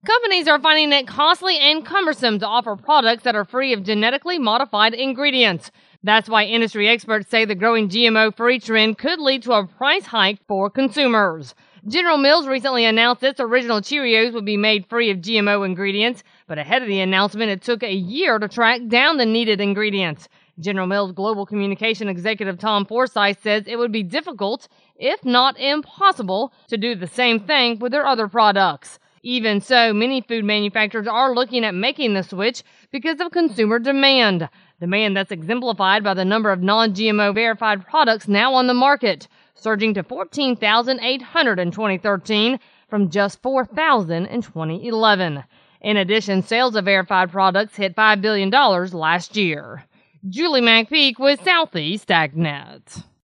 Companies are finding it costly and cumbersome to offer products that are free of genetically modified ingredients. That's why industry experts say the growing GMO-free trend could lead to a price hike for consumers. General Mills recently announced its original Cheerios would be made free of GMO ingredients, but ahead of the announcement, it took a year to track down the needed ingredients. General Mills Global Communication Executive Tom Forsyth says it would be difficult, if not impossible, to do the same thing with their other products. Even so, many food manufacturers are looking at making the switch because of consumer demand. Demand that's exemplified by the number of non-GMO verified products now on the market, surging to 14,800 in 2013 from just 4,000 in 2011. In addition, sales of verified products hit $5 billion last year. Julie McPeak with Southeast AgNet.